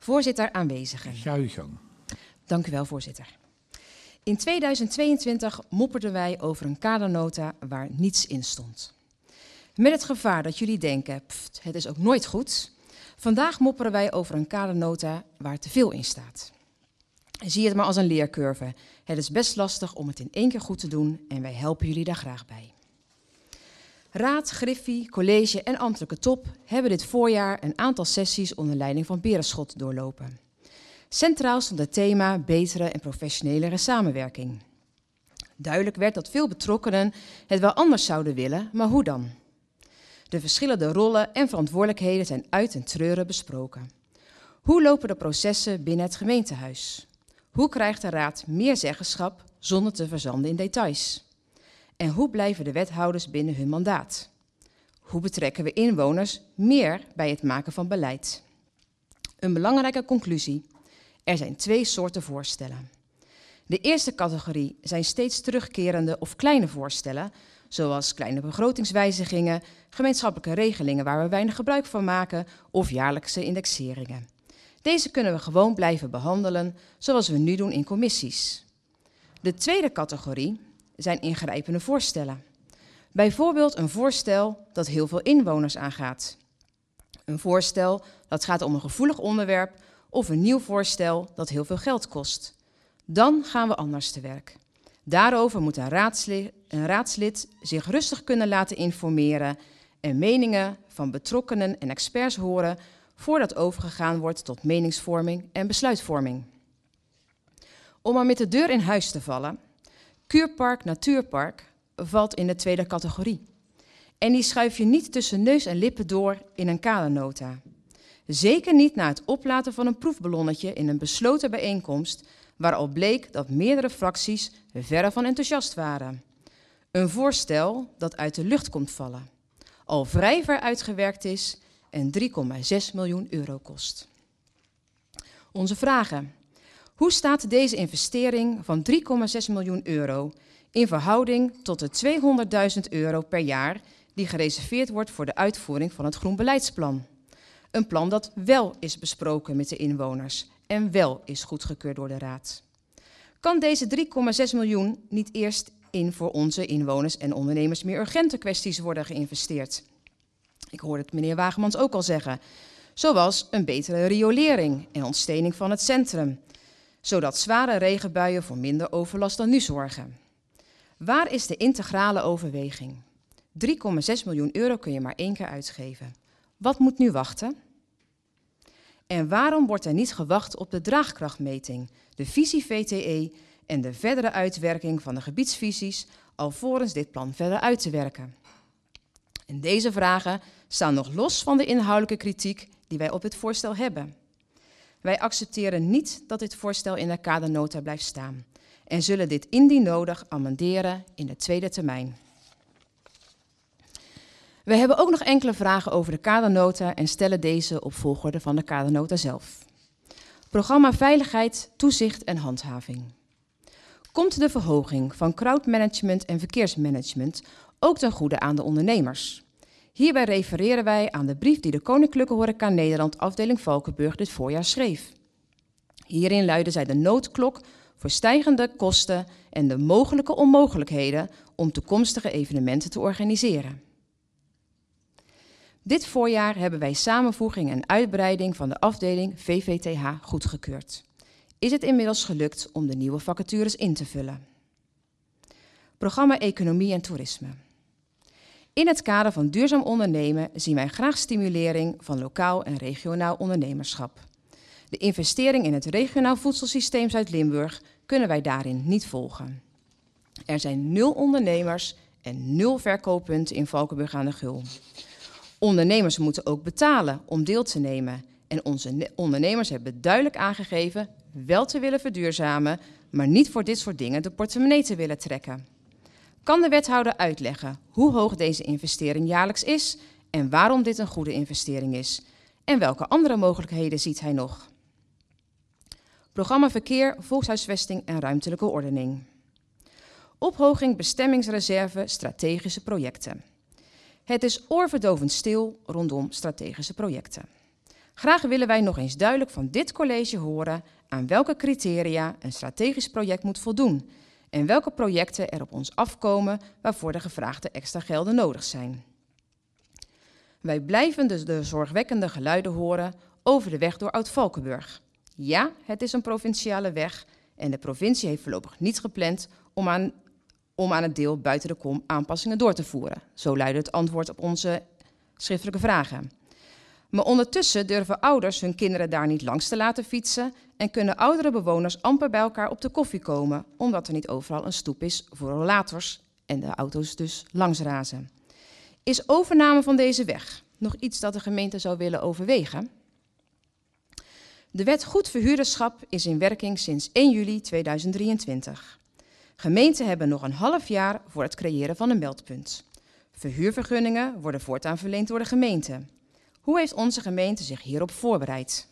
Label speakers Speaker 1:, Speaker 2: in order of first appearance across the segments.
Speaker 1: Voorzitter, aanwezigen.
Speaker 2: Ga uw gang.
Speaker 1: Dank u wel, voorzitter. In 2022 mopperden wij over een kadernota waar niets in stond. Met het gevaar dat jullie denken, het is ook nooit goed. Vandaag mopperen wij over een kadernota waar te veel in staat. Zie het maar als een leercurve. Het is best lastig om het in één keer goed te doen en wij helpen jullie daar graag bij. Raad, griffie, college en ambtelijke top hebben dit voorjaar een aantal sessies onder leiding van Berenschot doorlopen. Centraal stond het thema betere en professionelere samenwerking. Duidelijk werd dat veel betrokkenen het wel anders zouden willen, maar hoe dan? De verschillende rollen en verantwoordelijkheden zijn uit en treuren besproken. Hoe lopen de processen binnen het gemeentehuis? Hoe krijgt de raad meer zeggenschap zonder te verzanden in details? En hoe blijven de wethouders binnen hun mandaat? Hoe betrekken we inwoners meer bij het maken van beleid? Een belangrijke conclusie. Er zijn 2 soorten voorstellen. De eerste categorie zijn steeds terugkerende of kleine voorstellen, zoals kleine begrotingswijzigingen, gemeenschappelijke regelingen waar we weinig gebruik van maken of jaarlijkse indexeringen. Deze kunnen we gewoon blijven behandelen, zoals we nu doen in commissies. De tweede categorie zijn ingrijpende voorstellen. Bijvoorbeeld een voorstel dat heel veel inwoners aangaat. Een voorstel dat gaat om een gevoelig onderwerp of een nieuw voorstel dat heel veel geld kost. Dan gaan we anders te werk. Daarover moet een raadslid zich rustig kunnen laten informeren en meningen van betrokkenen en experts horen voordat overgegaan wordt tot meningsvorming en besluitvorming. Om maar met de deur in huis te vallen, Kuurpark Natuurpark valt in de tweede categorie. En die schuif je niet tussen neus en lippen door in een kadernota. Zeker niet na het oplaten van een proefballonnetje in een besloten bijeenkomst, waar al bleek dat meerdere fracties verre van enthousiast waren. Een voorstel dat uit de lucht komt vallen, al vrij ver uitgewerkt is en 3,6 miljoen euro kost. Onze vragen. Hoe staat deze investering van 3,6 miljoen euro in verhouding tot de 200.000 euro per jaar die gereserveerd wordt voor de uitvoering van het Groen Beleidsplan? Een plan dat wel is besproken met de inwoners en wel is goedgekeurd door de Raad. Kan deze 3,6 miljoen niet eerst in voor onze inwoners en ondernemers meer urgente kwesties worden geïnvesteerd? Ik hoorde het meneer Wagemans ook al zeggen, zoals een betere riolering en ontstening van het centrum, zodat zware regenbuien voor minder overlast dan nu zorgen. Waar is de integrale overweging? 3,6 miljoen euro kun je maar 1 keer uitgeven. Wat moet nu wachten? En waarom wordt er niet gewacht op de draagkrachtmeting, de visie VTE en de verdere uitwerking van de gebiedsvisies, alvorens dit plan verder uit te werken? En deze vragen staan nog los van de inhoudelijke kritiek die wij op het voorstel hebben. Wij accepteren niet dat dit voorstel in de kadernota blijft staan en zullen dit indien nodig amenderen in de tweede termijn. We hebben ook nog enkele vragen over de kadernota en stellen deze op volgorde van de kadernota zelf. Programma Veiligheid, Toezicht en Handhaving. Komt de verhoging van crowdmanagement en verkeersmanagement ook ten goede aan de ondernemers? Hierbij refereren wij aan de brief die de Koninklijke Horeca Nederland afdeling Valkenburg dit voorjaar schreef. Hierin luidde zij de noodklok voor stijgende kosten en de mogelijke onmogelijkheden om toekomstige evenementen te organiseren. Dit voorjaar hebben wij samenvoeging en uitbreiding van de afdeling VVTH goedgekeurd. Is het inmiddels gelukt om de nieuwe vacatures in te vullen? Programma Economie en Toerisme. In het kader van duurzaam ondernemen zien wij graag stimulering van lokaal en regionaal ondernemerschap. De investering in het regionaal voedselsysteem Zuid-Limburg kunnen wij daarin niet volgen. Er zijn 0 ondernemers en 0 verkooppunten in Valkenburg aan de Gul. Ondernemers moeten ook betalen om deel te nemen. En onze ondernemers hebben duidelijk aangegeven wel te willen verduurzamen, maar niet voor dit soort dingen de portemonnee te willen trekken. Kan de wethouder uitleggen hoe hoog deze investering jaarlijks is en waarom dit een goede investering is? En welke andere mogelijkheden ziet hij nog? Programma Verkeer, Volkshuisvesting en Ruimtelijke Ordening. Ophoging bestemmingsreserve strategische projecten. Het is oorverdovend stil rondom strategische projecten. Graag willen wij nog eens duidelijk van dit college horen aan welke criteria een strategisch project moet voldoen en welke projecten er op ons afkomen waarvoor de gevraagde extra gelden nodig zijn. Wij blijven dus de zorgwekkende geluiden horen over de weg door Oud-Valkenburg. Ja, het is een provinciale weg en de provincie heeft voorlopig niet gepland om aan het deel buiten de kom aanpassingen door te voeren. Zo luidde het antwoord op onze schriftelijke vragen. Maar ondertussen durven ouders hun kinderen daar niet langs te laten fietsen en kunnen oudere bewoners amper bij elkaar op de koffie komen, omdat er niet overal een stoep is voor rollators en de auto's dus langs razen. Is overname van deze weg nog iets dat de gemeente zou willen overwegen? De wet goed verhuurderschap is in werking sinds 1 juli 2023. Gemeenten hebben nog een half jaar voor het creëren van een meldpunt. Verhuurvergunningen worden voortaan verleend door de gemeente. Hoe heeft onze gemeente zich hierop voorbereid?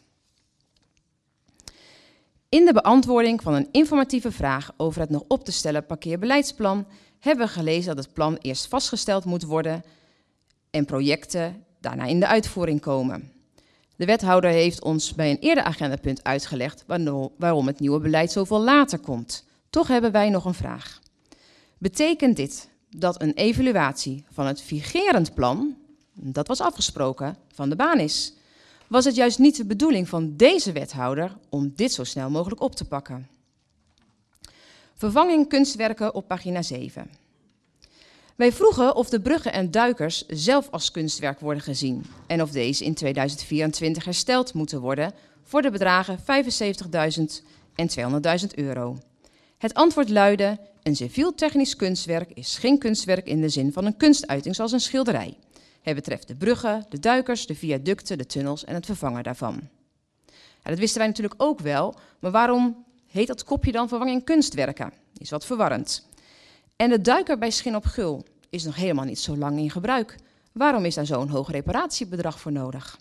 Speaker 1: In de beantwoording van een informatieve vraag over het nog op te stellen parkeerbeleidsplan hebben we gelezen dat het plan eerst vastgesteld moet worden en projecten daarna in de uitvoering komen. De wethouder heeft ons bij een eerder agendapunt uitgelegd waarom het nieuwe beleid zoveel later komt. Toch hebben wij nog een vraag. Betekent dit dat een evaluatie van het vigerend plan, dat was afgesproken, van de baan is? Was het juist niet de bedoeling van deze wethouder om dit zo snel mogelijk op te pakken? Vervanging kunstwerken op pagina 7. Wij vroegen of de bruggen en duikers zelf als kunstwerk worden gezien en of deze in 2024 hersteld moeten worden voor de bedragen €75.000 en €200.000. Het antwoord luidde: een civiel-technisch kunstwerk is geen kunstwerk in de zin van een kunstuiting zoals een schilderij. Het betreft de bruggen, de duikers, de viaducten, de tunnels en het vervangen daarvan. Ja, dat wisten wij natuurlijk ook wel, maar waarom heet dat kopje dan vervanging kunstwerken? Is wat verwarrend. En de duiker bij Schin op Gul is nog helemaal niet zo lang in gebruik. Waarom is daar zo'n hoog reparatiebedrag voor nodig?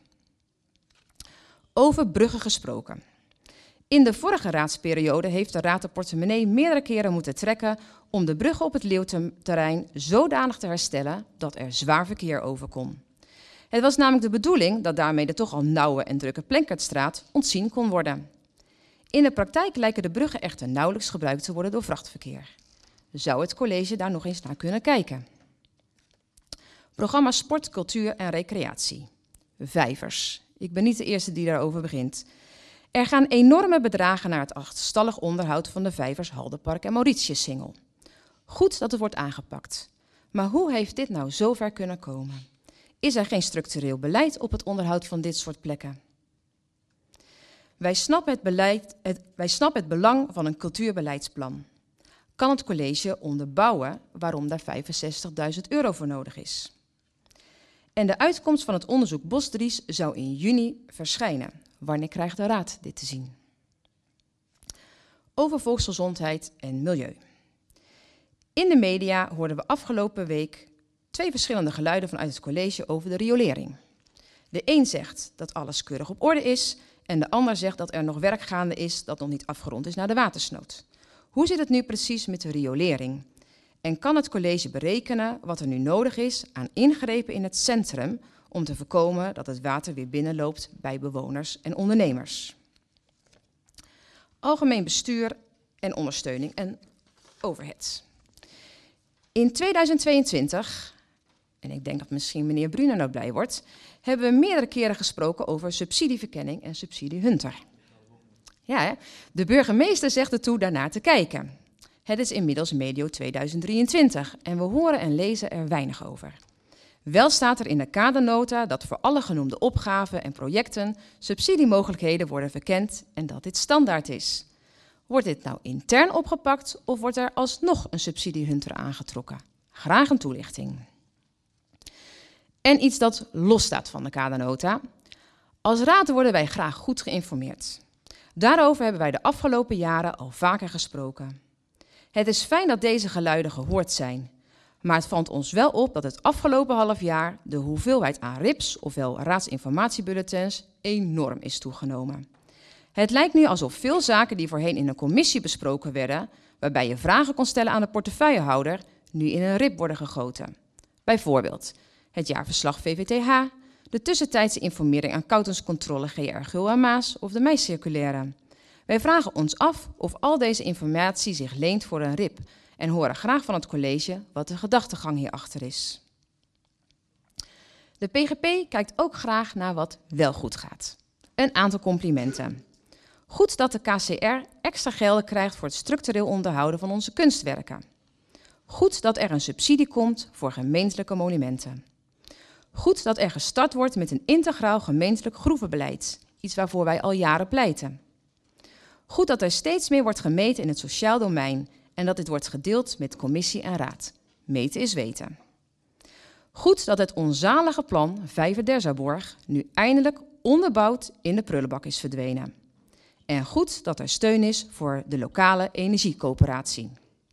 Speaker 1: Over bruggen gesproken. In de vorige raadsperiode heeft de raad de portemonnee meerdere keren moeten trekken om de bruggen op het Leeuwterrein zodanig te herstellen dat er zwaar verkeer over kon. Het was namelijk de bedoeling dat daarmee de toch al nauwe en drukke Plenkertstraat ontzien kon worden. In de praktijk lijken de bruggen echter nauwelijks gebruikt te worden door vrachtverkeer. Zou het college daar nog eens naar kunnen kijken? Programma Sport, Cultuur en Recreatie. Vijvers. Ik ben niet de eerste die daarover begint. Er gaan enorme bedragen naar het achterstallig onderhoud van de vijvers Haldenpark en Mauritiussingel. Goed dat het wordt aangepakt. Maar hoe heeft dit nou zover kunnen komen? Is er geen structureel beleid op het onderhoud van dit soort plekken? Wij snappen het belang van een cultuurbeleidsplan. Kan het college onderbouwen waarom daar €65.000 voor nodig is? En de uitkomst van het onderzoek Bosdries zou in juni verschijnen. Wanneer krijgt de raad dit te zien? Over volksgezondheid en milieu. In de media hoorden we afgelopen week 2 verschillende geluiden vanuit het college over de riolering. De een zegt dat alles keurig op orde is en de ander zegt dat er nog werk gaande is dat nog niet afgerond is na de watersnood. Hoe zit het nu precies met de riolering? En kan het college berekenen wat er nu nodig is aan ingrepen in het centrum om te voorkomen dat het water weer binnenloopt bij bewoners en ondernemers? Algemeen bestuur en ondersteuning en overhead. In 2022, en ik denk dat misschien meneer Brunner nou blij wordt, hebben we meerdere keren gesproken over subsidieverkenning en subsidiehunter. Ja, hè? De burgemeester zegt ertoe daarnaar te kijken. Het is inmiddels medio 2023 en we horen en lezen er weinig over. Wel staat er in de kadernota dat voor alle genoemde opgaven en projecten subsidiemogelijkheden worden verkend en dat dit standaard is. Wordt dit nou intern opgepakt of wordt er alsnog een subsidiehunter aangetrokken? Graag een toelichting. En iets dat losstaat van de kadernota. Als raad worden wij graag goed geïnformeerd. Daarover hebben wij de afgelopen jaren al vaker gesproken. Het is fijn dat deze geluiden gehoord zijn, maar het valt ons wel op dat het afgelopen half jaar de hoeveelheid aan RIBs, ofwel raadsinformatiebulletins, enorm is toegenomen. Het lijkt nu alsof veel zaken die voorheen in een commissie besproken werden, waarbij je vragen kon stellen aan de portefeuillehouder, nu in een RIB worden gegoten. Bijvoorbeeld het jaarverslag VVTH, de tussentijdse informering aan Coutenscontrole GR Gul en Maas of de meiCirculaire. Wij vragen ons af of al deze informatie zich leent voor een RIP en horen graag van het college wat de gedachtegang hierachter is. De PGP kijkt ook graag naar wat wel goed gaat. Een aantal complimenten. Goed dat de KCR extra gelden krijgt voor het structureel onderhouden van onze kunstwerken. Goed dat er een subsidie komt voor gemeentelijke monumenten. Goed dat er gestart wordt met een integraal gemeentelijk groevenbeleid, iets waarvoor wij al jaren pleiten. Goed dat er steeds meer wordt gemeten in het sociaal domein en dat dit wordt gedeeld met commissie en raad. Meten is weten. Goed dat het onzalige plan Vijverderzaborg nu eindelijk onderbouwd in de prullenbak is verdwenen. En goed dat er steun is voor de lokale energiecoöperatie.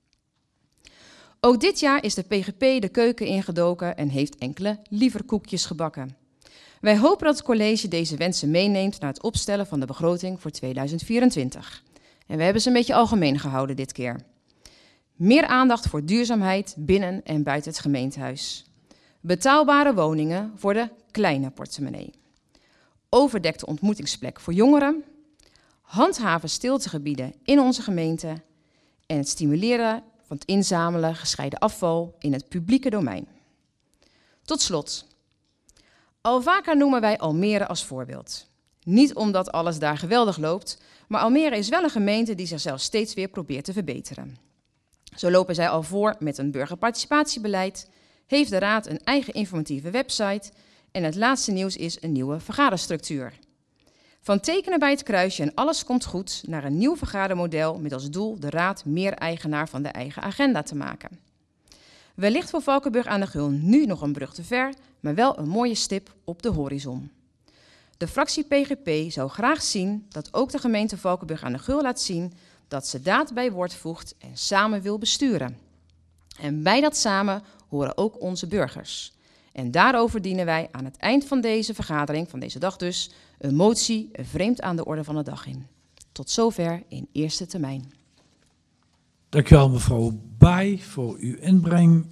Speaker 1: Ook dit jaar is de PGP de keuken ingedoken en heeft enkele lieverkoekjes gebakken. Wij hopen dat het college deze wensen meeneemt naar het opstellen van de begroting voor 2024. En we hebben ze een beetje algemeen gehouden dit keer. Meer aandacht voor duurzaamheid binnen en buiten het gemeentehuis. Betaalbare woningen voor de kleine portemonnee. Overdekte ontmoetingsplek voor jongeren. Handhaven stiltegebieden in onze gemeente. En het stimuleren van het inzamelen gescheiden afval in het publieke domein. Tot slot. Al vaker noemen wij Almere als voorbeeld. Niet omdat alles daar geweldig loopt, maar Almere is wel een gemeente die zichzelf steeds weer probeert te verbeteren. Zo lopen zij al voor met een burgerparticipatiebeleid, heeft de Raad een eigen informatieve website en het laatste nieuws is een nieuwe vergaderstructuur. Van tekenen bij het kruisje en alles komt goed naar een nieuw vergadermodel met als doel de Raad meer eigenaar van de eigen agenda te maken. Wellicht voor Valkenburg aan de Gul nu nog een brug te ver, maar wel een mooie stip op de horizon. De fractie PGP zou graag zien dat ook de gemeente Valkenburg aan de Gul laat zien dat ze daad bij woord voegt en samen wil besturen. En bij dat samen horen ook onze burgers. En daarover dienen wij aan het eind van deze vergadering, van deze dag dus, een motie vreemd aan de orde van de dag in. Tot zover in eerste termijn.
Speaker 2: Dank u wel, mevrouw Baai, voor uw inbreng.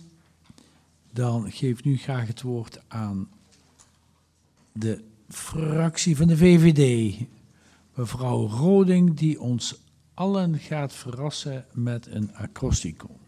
Speaker 2: Dan geef ik nu graag het woord aan de fractie van de VVD. Mevrouw Roding, die ons allen gaat verrassen met een acrostico.